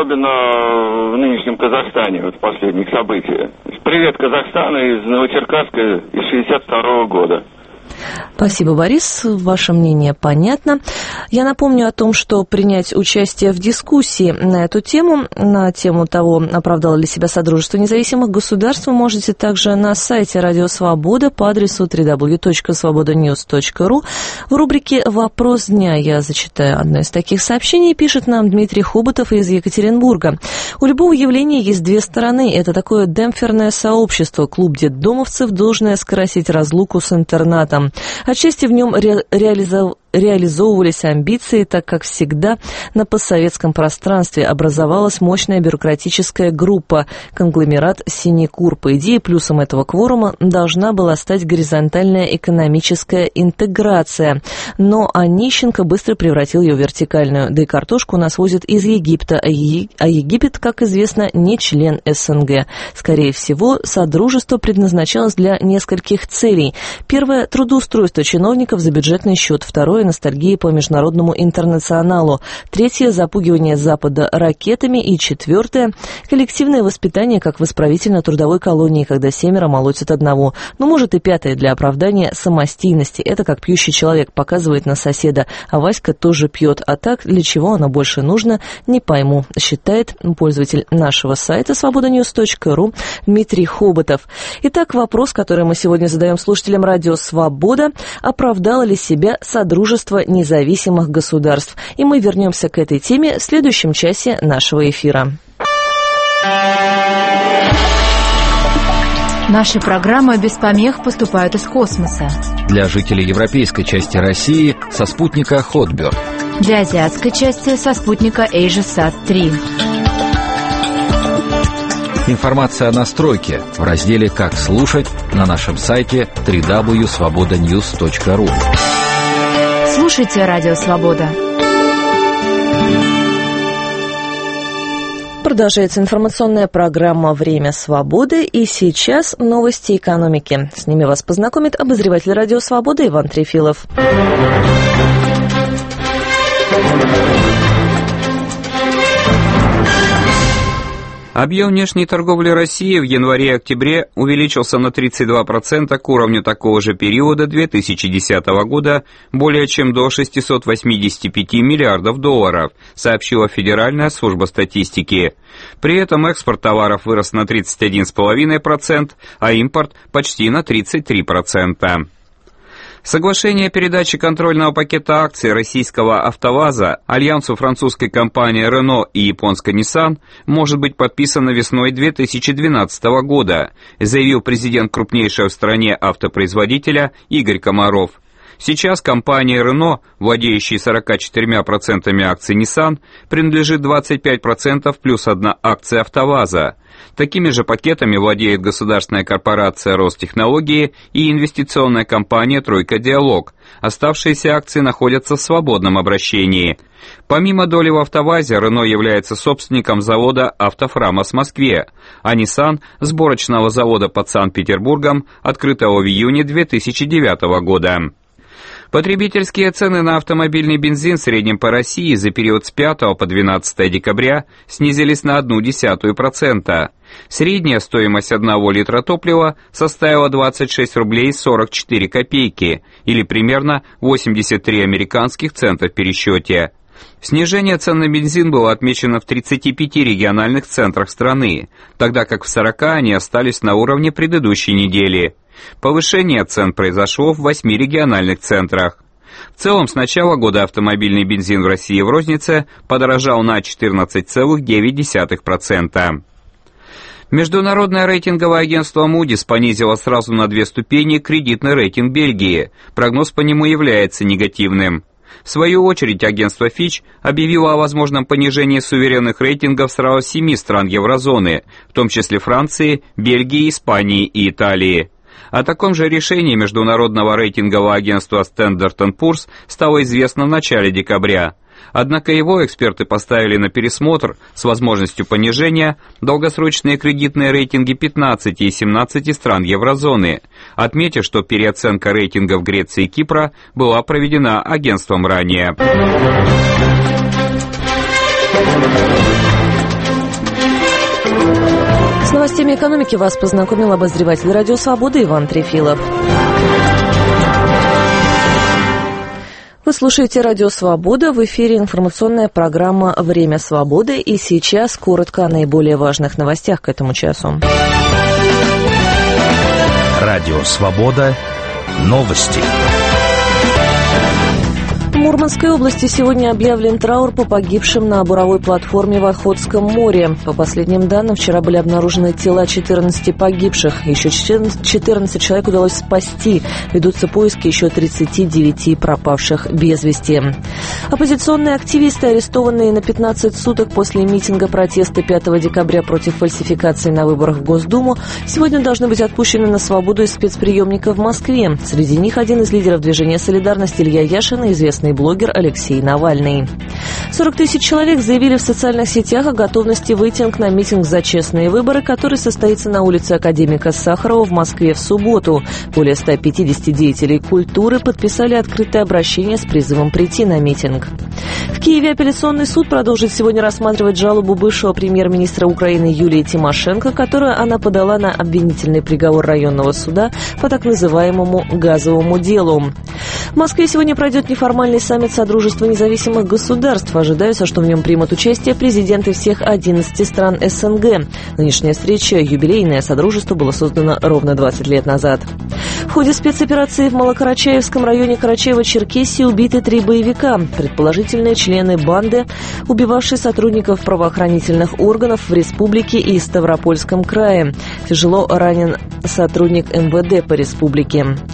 Особенно в нынешнем Казахстане, вот последних событий. Привет, Казахстан, из Новочеркасска, из шестьдесят второго года. Спасибо, Борис. Ваше мнение понятно. Я напомню о том, что принять участие в дискуссии на эту тему, на тему того, оправдало ли себя Содружество независимых государств, вы можете также на сайте Радио Свобода по адресу дабл ю дабл ю дабл ю точка свобода ньюс точка ру. В рубрике «Вопрос дня» я зачитаю одно из таких сообщений. Пишет нам Дмитрий Хоботов из Екатеринбурга. У любого явления есть две стороны. Это такое демпферное сообщество, клуб детдомовцев, должное скрасить разлуку с интернатом. Отчасти в нем ре- реализов... реализовывались амбиции, так как всегда на постсоветском пространстве образовалась мощная бюрократическая группа, конгломерат «Синекур». По идее, плюсом этого кворума должна была стать горизонтальная экономическая интеграция. Но Онищенко быстро превратил ее в вертикальную. Да и картошку нас возят из Египта, а, е... а Египет, как известно, не член СНГ. Скорее всего, Содружество предназначалось для нескольких целей. Первое – трудоустройство чиновников за бюджетный счет. Второе – ностальгия по международному интернационалу. Третье – запугивание Запада ракетами. И четвертое – коллективное воспитание как в исправительно-трудовой колонии, когда семеро молотят одного. Ну, может, и пятое – для оправдания самостийности. Это как пьющий человек показывает на соседа, а Васька тоже пьет. А так, для чего оно больше нужно, не пойму, считает пользователь нашего сайта свобода ньюс точка ру Дмитрий Хоботов. Итак, вопрос, который мы сегодня задаем слушателям Радио Свобода: оправдало ли себя Содружество независимых государств? И мы вернемся к этой теме в следующем часе нашего эфира. Наши программы без помех поступают из космоса. Для жителей европейской части России со спутника Хотберт. Для азиатской части со спутника AsiaSat три. Информация о настройке в разделе «Как слушать» на нашем сайте дабл ю дабл ю дабл ю точка свобода ньюс точка ру. Слушайте Радио Свобода. Продолжается информационная программа «Время свободы», и сейчас новости экономики. С ними вас познакомит обозреватель радио «Свобода» Иван Трефилов. Объем внешней торговли России в январе-октябре увеличился на тридцать два процента к уровню такого же периода две тысячи десятого года, более чем до шестисот восьмидесяти пяти миллиардов долларов, сообщила Федеральная служба статистики. При этом экспорт товаров вырос на тридцать один целых пять десятых процента, а импорт почти на тридцать три процента. Соглашение о передаче контрольного пакета акций российского АвтоВАЗа альянсу французской компании Renault и японской Nissan может быть подписано весной две тысячи двенадцатого года, заявил президент крупнейшего в стране автопроизводителя Игорь Комаров. Сейчас компания Renault, владеющей сорок четыре процента акций Nissan, принадлежит двадцать пять процентов плюс одна акция АвтоВАЗа. Такими же пакетами владеет государственная корпорация Ростехнологии и инвестиционная компания «Тройка Диалог». Оставшиеся акции находятся в свободном обращении. Помимо доли в АвтоВАЗе, Renault является собственником завода «Автофрамос» в Москве, а Nissan – сборочного завода под Санкт-Петербургом, открытого в июне две тысячи девятого года. Потребительские цены на автомобильный бензин в среднем по России за период с пятого по двенадцатое декабря снизились на одну десятую процента. Средняя стоимость одного литра топлива составила двадцать шесть рублей сорок четыре копейки, или примерно восемьдесят три американских цента в пересчете. Снижение цен на бензин было отмечено в тридцати пяти региональных центрах страны, тогда как в сорока они остались на уровне предыдущей недели. Повышение цен произошло в восьми региональных центрах. В целом, с начала года автомобильный бензин в России в рознице подорожал на четырнадцать целых девять десятых процента. Международное рейтинговое агентство Moody's понизило сразу на две ступени кредитный рейтинг Бельгии. Прогноз по нему является негативным. В свою очередь, агентство Fitch объявило о возможном понижении суверенных рейтингов сразу семи стран еврозоны, в том числе Франции, Бельгии, Испании и Италии. О таком же решении международного рейтингового агентства Standard энд Poor's стало известно в начале декабря. Однако его эксперты поставили на пересмотр с возможностью понижения долгосрочные кредитные рейтинги пятнадцати и семнадцати стран еврозоны, отметив, что переоценка рейтингов Греции и Кипра была проведена агентством ранее. С новостями экономики вас познакомил обозреватель радио «Свобода» Иван Трефилов. Вы слушаете радио «Свобода», в эфире информационная программа «Время свободы», и сейчас коротко о наиболее важных новостях к этому часу. Радио «Свобода». Новости. В Мурманской области сегодня объявлен траур по погибшим на буровой платформе в Охотском море. По последним данным, вчера были обнаружены тела четырнадцати погибших. Еще четырнадцать человек удалось спасти. Ведутся поиски еще тридцати девяти пропавших без вести. Оппозиционные активисты, арестованные на пятнадцать суток после митинга протеста пятого декабря против фальсификации на выборах в Госдуму, сегодня должны быть отпущены на свободу из спецприемника в Москве. Среди них один из лидеров движения «Солидарность» Илья Яшин и известный блогер Алексей Навальный. сорок тысяч человек заявили в социальных сетях о готовности выйти на митинг за честные выборы, который состоится на улице Академика Сахарова в Москве в субботу. Более ста пятидесяти деятелей культуры подписали открытое обращение с призывом прийти на митинг. В Киеве апелляционный суд продолжит сегодня рассматривать жалобу бывшего премьер-министра Украины Юлии Тимошенко, которую она подала на обвинительный приговор районного суда по так называемому газовому делу. В Москве сегодня пройдет неформальный саммит Содружества независимых государств. Ожидается, что в нем примут участие президенты всех одиннадцати стран СНГ. Нынешняя встреча, юбилейное Содружество, было создано ровно двадцать лет назад. В ходе спецоперации в Малокарачаевском районе Карачаево-Черкесии убиты три боевика, предположительные члены банды, убивавшей сотрудников правоохранительных органов в республике и Ставропольском крае. Тяжело ранен сотрудник эм вэ дэ по республике.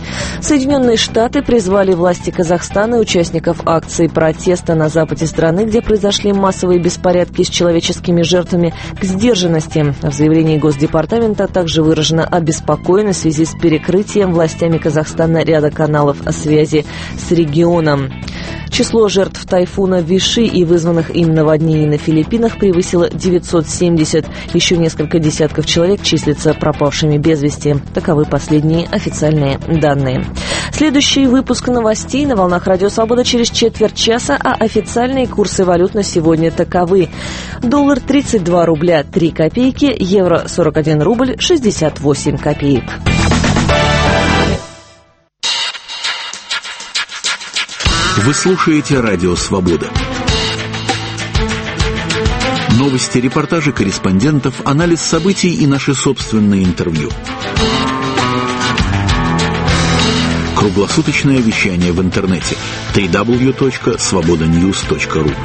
Соединенные Штаты призвали власти Казахстана и участников акции протеста на западе страны, где произошли массовые беспорядки с человеческими жертвами, к сдержанности. В заявлении Госдепартамента также выражена обеспокоенность в связи с перекрытием властями Казахстана ряда каналов связи с регионом. Число жертв тайфуна Виши и вызванных им наводнений на Филиппинах превысило девятьсот семьдесят. Еще несколько десятков человек числятся пропавшими без вести. Таковы последние официальные данные. Следующий выпуск новостей на волнах Радио Свобода через четверть часа, а официальные курсы валют на сегодня таковы. Доллар тридцать два рубля три копейки, евро сорок один рубль шестьдесят восемь копеек. Вы слушаете Радио Свобода. Новости, репортажи корреспондентов, анализ событий и наши собственные интервью. Круглосуточное вещание в интернете дабл ю дабл ю дабл ю точка свобода ньюс точка ру.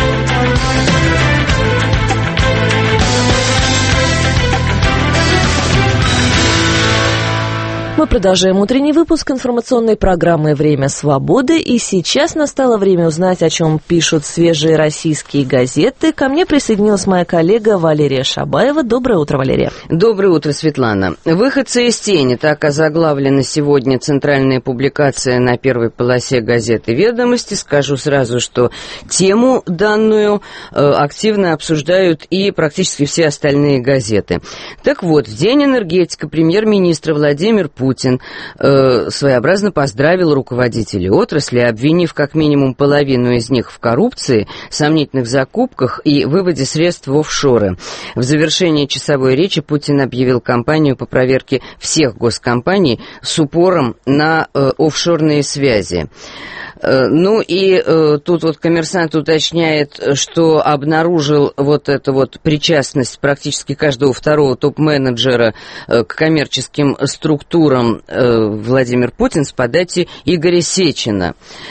Мы продолжаем утренний выпуск информационной программы «Время свободы». И сейчас настало время узнать, о чем пишут свежие российские газеты. Ко мне присоединилась моя коллега Валерия Шабаева. Доброе утро, Валерия. Доброе утро, Светлана. «Выходцы из тени» — так озаглавлена сегодня центральная публикация на первой полосе газеты «Ведомости». Скажу сразу, что тему данную э, активно обсуждают и практически все остальные газеты. Так вот, в День энергетика премьер-министр Владимир Путин Путин э, своеобразно поздравил руководителей отрасли, обвинив как минимум половину из них в коррупции, сомнительных закупках и выводе средств в офшоры. В завершении часовой речи Путин объявил кампанию по проверке всех госкомпаний с упором на э, офшорные связи. Ну и э, тут вот «Коммерсант» уточняет, что обнаружил вот эту вот причастность практически каждого второго топ-менеджера э, к коммерческим структурам э, Владимир Путин с подачи Игоря Сечина.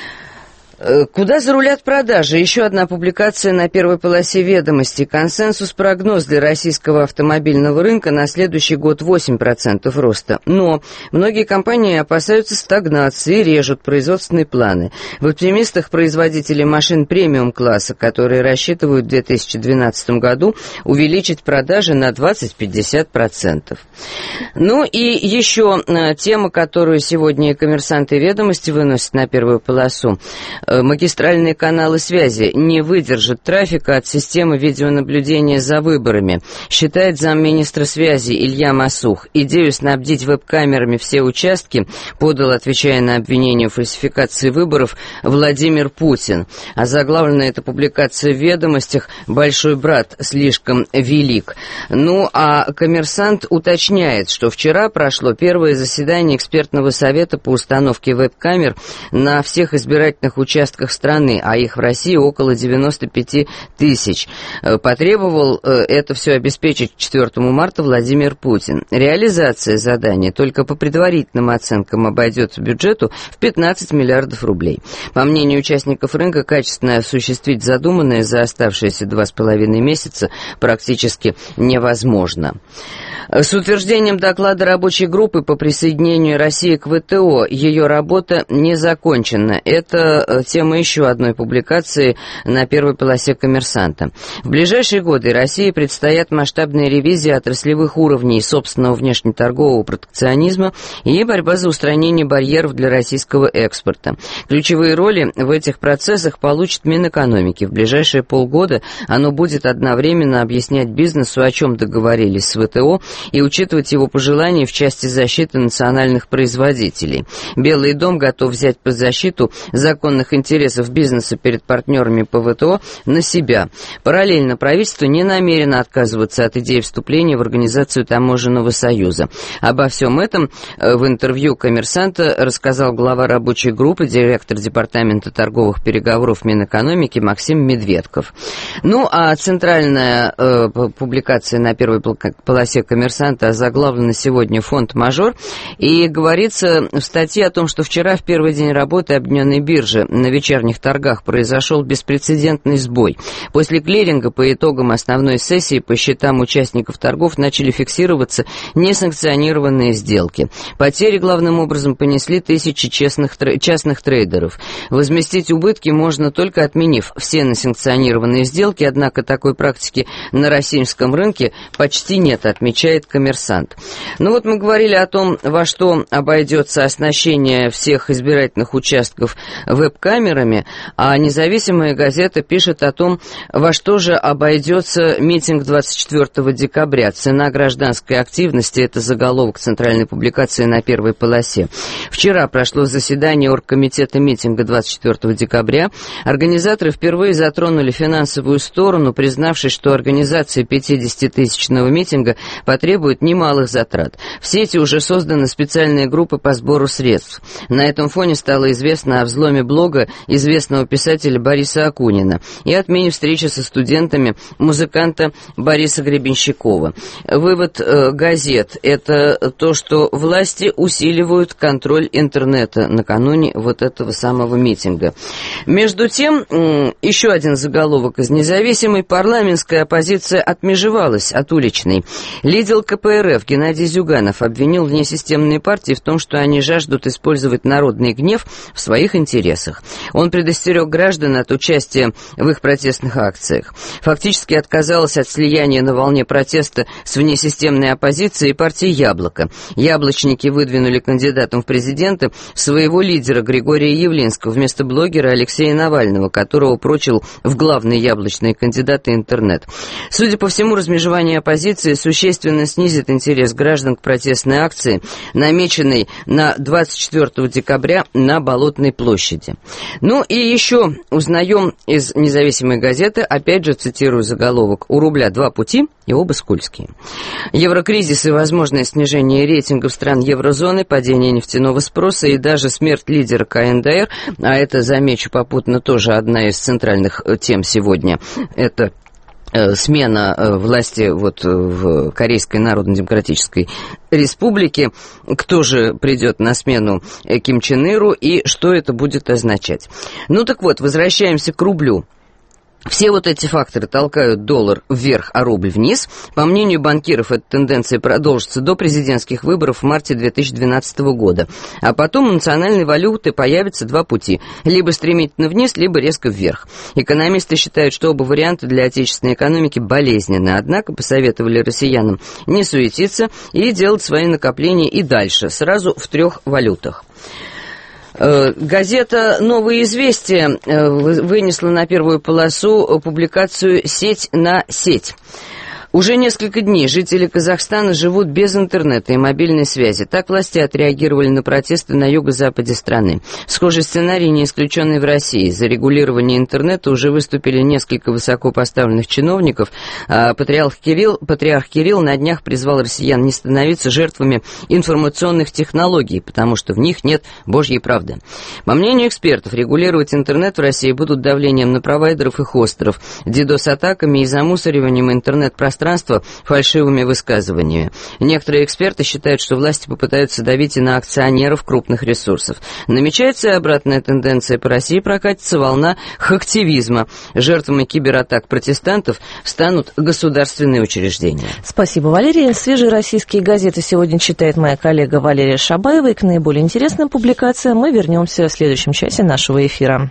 Куда зарулят продажи? Еще одна публикация на первой полосе «Ведомостей». Консенсус-прогноз для российского автомобильного рынка на следующий год восемь процентов роста. Но многие компании опасаются стагнации и режут производственные планы. В оптимистах производители машин премиум-класса, которые рассчитывают в две тысячи двенадцатом году увеличить продажи на двадцать-пятьдесят процентов. Ну и еще тема, которую сегодня «Коммерсант» и «Ведомости» выносят на первую полосу. Магистральные каналы связи не выдержат трафика от системы видеонаблюдения за выборами, считает замминистра связи Илья Масух. Идею снабдить веб-камерами все участки подал, отвечая на обвинение в фальсификации выборов, Владимир Путин. А заглавлена эта публикация в «Ведомостях» «Большой брат слишком велик». Ну, а «Коммерсант» уточняет, что вчера прошло первое заседание экспертного совета по установке веб-камер на всех избирательных участках участках страны, а их в России около девяносто пять тысяч. Потребовал это все обеспечить к четвёртому марта Владимир Путин. Реализация задания только по предварительным оценкам обойдется бюджету в пятнадцать миллиардов рублей. По мнению участников рынка, качественно осуществить задуманное за оставшиеся два с половиной месяца практически невозможно. С утверждением доклада рабочей группы по присоединению России к вэ тэ о ее работа не закончена. Это тема еще одной публикации на первой полосе «Коммерсанта». В ближайшие годы России предстоят масштабные ревизии отраслевых уровней собственного внешнеторгового протекционизма и борьба за устранение барьеров для российского экспорта. Ключевые роли в этих процессах получит Минэкономики. В ближайшие полгода оно будет одновременно объяснять бизнесу, о чем договорились с вэ тэ о, и учитывать его пожелания в части защиты национальных производителей. Белый дом готов взять под защиту законных интересов бизнеса перед партнерами по вэ тэ о на себя. Параллельно правительство не намерено отказываться от идеи вступления в Организацию таможенного союза. Обо всем этом в интервью «Коммерсанта» рассказал глава рабочей группы, директор департамента торговых переговоров Минэкономики Максим Медведков. Ну, а центральная э, публикация на первой полосе «Коммерсанта» озаглавлена сегодня «Фонд Мажор», и говорится в статье о том, что вчера, в первый день работы Объединенной биржи, на вечерних торгах произошел беспрецедентный сбой. После клиринга по итогам основной сессии по счетам участников торгов начали фиксироваться несанкционированные сделки. Потери главным образом понесли тысячи честных, частных трейдеров. Возместить убытки можно только отменив все несанкционированные сделки, однако такой практики на российском рынке почти нет, отмечает «Коммерсант». Ну вот мы говорили о том, во что обойдется оснащение всех избирательных участков веб-камерами, а независимая газета пишет о том, во что же обойдется митинг двадцать четвёртого декабря. Цена гражданской активности — это заголовок центральной публикации на первой полосе. Вчера прошло заседание оргкомитета митинга двадцать четвёртого декабря. Организаторы впервые затронули финансовую сторону, признавшись, что организация пятидесятитысячного митинга потребует немалых затрат. В сети уже созданы специальные группы по сбору средств. На этом фоне стало известно о взломе блога известного писателя Бориса Акунина и отмене встречи со студентами музыканта Бориса Гребенщикова. Вывод э, газет — это то, что власти усиливают контроль интернета накануне вот этого самого митинга. Между тем, э, еще один заголовок из «Независимой». Парламентская оппозиция отмежевалась от уличной. Лидер ка пэ эр эф Геннадий Зюганов обвинил внесистемные партии в том, что они жаждут использовать народный гнев в своих интересах. Он предостерег граждан от участия в их протестных акциях. Фактически отказалась от слияния на волне протеста с внесистемной оппозицией партии «Яблоко». Яблочники выдвинули кандидатом в президенты своего лидера Григория Явлинского вместо блогера Алексея Навального, которого прочил в главные яблочные кандидаты интернет. Судя по всему, размежевание оппозиции существенно снизит интерес граждан к протестной акции, намеченной на двадцать четвёртого декабря на Болотной площади. Ну и еще узнаем из «Независимой газеты», опять же цитирую заголовок: «У рубля два пути, и оба скользкие». Еврокризис и возможное снижение рейтингов стран еврозоны, падение нефтяного спроса и даже смерть лидера ка эн дэ эр, а это, замечу попутно, тоже одна из центральных тем сегодня, это смена власти вот в Корейской Народно-Демократической Республике. Кто же придет на смену Ким Чен Иру и что это будет означать? Ну так вот, возвращаемся к рублю. Все вот эти факторы толкают доллар вверх, а рубль вниз. По мнению банкиров, эта тенденция продолжится до президентских выборов в марте две тысячи двенадцатого года. А потом у национальной валюты появятся два пути. Либо стремительно вниз, либо резко вверх. Экономисты считают, что оба варианта для отечественной экономики болезненны. Однако посоветовали россиянам не суетиться и делать свои накопления и дальше, сразу в трех валютах. Газета «Новые известия» вынесла на первую полосу публикацию «Сеть на сеть». Уже несколько дней жители Казахстана живут без интернета и мобильной связи. Так власти отреагировали на протесты на юго-западе страны. Схожий сценарий не исключен и в России. За регулирование интернета уже выступили несколько высокопоставленных чиновников. А патриарх Кирилл, патриарх Кирилл на днях призвал россиян не становиться жертвами информационных технологий, потому что в них нет божьей правды. По мнению экспертов, регулировать интернет в России будут давлением на провайдеров и хостеров, дидос-атаками и замусориванием интернет-пространства фальшивыми высказываниями. Некоторые эксперты считают, что власти попытаются давить и на акционеров крупных ресурсов. Намечается и обратная тенденция. По России прокатится волна хактивизма. Жертвами кибератак протестантов станут государственные учреждения. Спасибо, Валерия. Свежие российские газеты сегодня читает моя коллега Валерия Шабаева. И к наиболее интересным публикациям мы вернемся в следующем часе нашего эфира.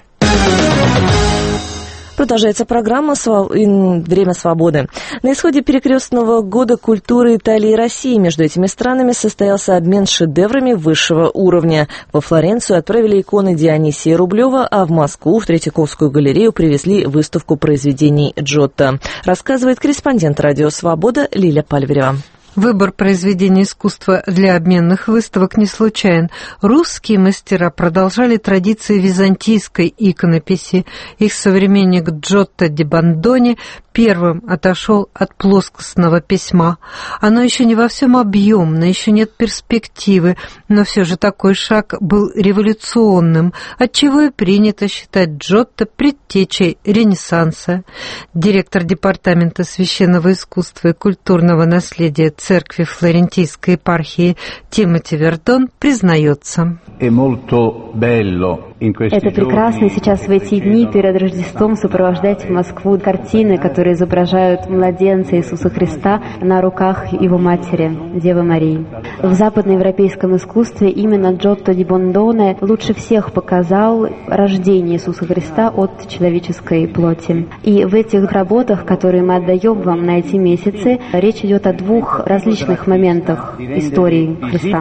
Продолжается программа «Время свободы». На исходе перекрестного года культуры Италии и России между этими странами состоялся обмен шедеврами высшего уровня. Во Флоренцию отправили иконы Дионисия Рублева, а в Москву, в Третьяковскую галерею, привезли выставку произведений Джотто. Рассказывает корреспондент «Радио Свобода» Лиля Пальверева. Выбор произведений искусства для обменных выставок не случайен. Русские мастера продолжали традиции византийской иконописи. Их современник Джотто ди Бондони первым отошел от плоскостного письма. Оно еще не во всем объемно, еще нет перспективы, но все же такой шаг был революционным, отчего и принято считать Джотто предтечей Ренессанса. Директор Департамента священного искусства и культурного наследия церкви Флорентийской епархии Тимоти Вердон признается. È molto bello Это прекрасно. Сейчас в эти дни перед Рождеством сопровождать в Москву картины, которые изображают младенца Иисуса Христа на руках Его матери, Девы Марии. В западноевропейском искусстве именно Джотто ди Бондоне лучше всех показал рождение Иисуса Христа от человеческой плоти. И в этих работах, которые мы отдаем вам на эти месяцы, речь идет о двух различных моментах истории Христа.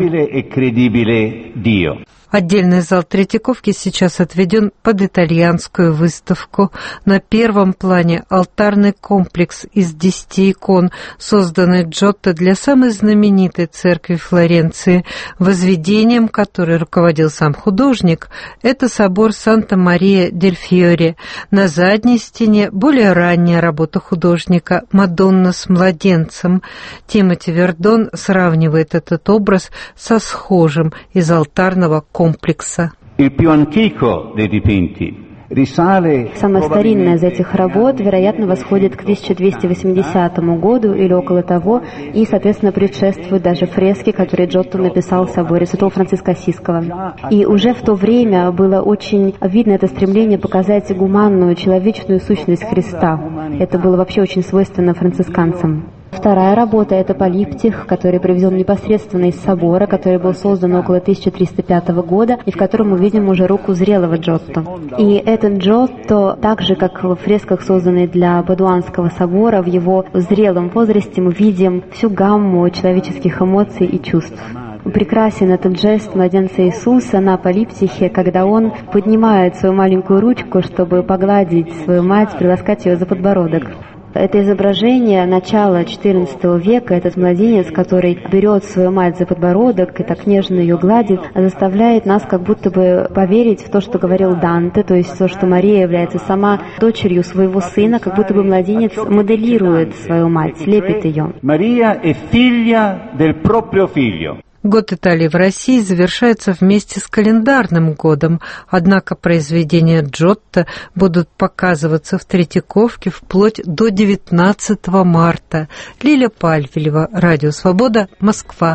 Отдельный зал Третьяковки сейчас отведен под итальянскую выставку. На первом плане алтарный комплекс из десяти икон, созданный Джотто для самой знаменитой церкви Флоренции, возведением которой руководил сам художник. Это собор Санта-Мария-дель-Фьоре. На задней стене более ранняя работа художника «Мадонна с младенцем». Тимоти Вердон сравнивает этот образ со схожим из алтарного комплекса. комплекса. Самая старинная из этих работ, вероятно, восходит к тысяча двести восьмидесятому году или около того, и, соответственно, предшествуют даже фрески, которые Джотто написал в соборе Святого Франциска Ассизского. И уже в то время было очень видно это стремление показать гуманную, человечную сущность Христа. Это было вообще очень свойственно францисканцам. Вторая работа — это полиптих, который привезен непосредственно из собора, который был создан около тысяча триста пятого года, и в котором мы видим уже руку зрелого Джотто. И этот Джотто, так же, как в фресках, созданных для Падуанского собора, в его зрелом возрасте мы видим всю гамму человеческих эмоций и чувств. Прекрасен этот жест младенца Иисуса на полиптихе, когда он поднимает свою маленькую ручку, чтобы погладить свою мать, приласкать ее за подбородок. Это изображение начала четырнадцатого века, этот младенец, который берет свою мать за подбородок и так нежно ее гладит, заставляет нас как будто бы поверить в то, что говорил Данте, то есть то, что Мария является сама дочерью своего сына, как будто бы младенец моделирует свою мать, лепит ее. Мария è figlia del proprio figlio. Год Италии в России завершается вместе с календарным годом, однако произведения Джотто будут показываться в Третьяковке вплоть до девятнадцатого марта. Лиля Пальвелева, Радио Свобода, Москва.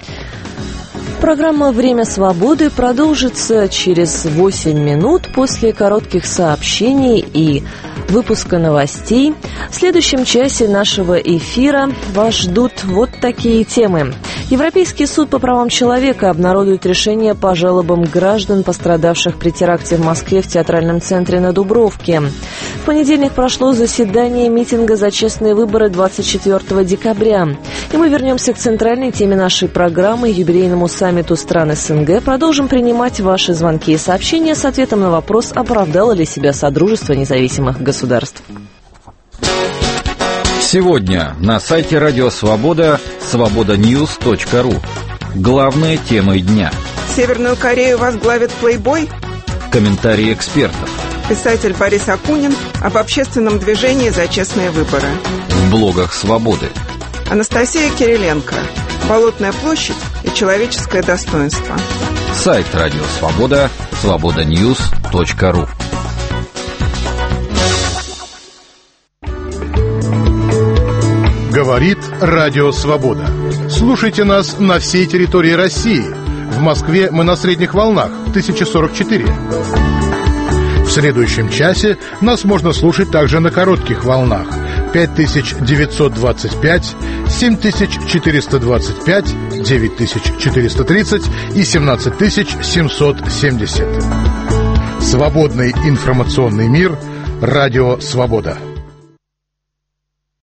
Программа «Время свободы» продолжится через восемь минут после коротких сообщений и выпуска новостей. В следующем часе нашего эфира вас ждут вот такие темы. Европейский суд по правам человека обнародует решение по жалобам граждан, пострадавших при теракте в Москве в театральном центре на Дубровке. В понедельник прошло заседание митинга за честные выборы двадцать четвёртого декабря. И мы вернемся к центральной теме нашей программы, юбилейному саммиту стран СНГ. Продолжим принимать ваши звонки и сообщения с ответом на вопрос, оправдало ли себя Содружество независимых государств. Сегодня на сайте Радио Свобода свобода ньюс точка ру. Главные темы дня. Северную Корею возглавит плейбой? Комментарии экспертов. Писатель Борис Акунин об общественном движении за честные выборы. В блогах Свободы. Анастасия Кириленко. Болотная площадь и человеческое достоинство. Сайт Радио Свобода свобода ньюс точка ру. Говорит Радио Свобода. Слушайте нас на всей территории России. В Москве мы на средних волнах тысяча сорок четыре. В следующем часе нас можно слушать также на коротких волнах пять тысяч девятьсот двадцать пять, семь тысяч четыреста двадцать пять, девять тысяч четыреста тридцать и семнадцать тысяч семьсот семьдесят. Свободный информационный мир. Радио Свобода.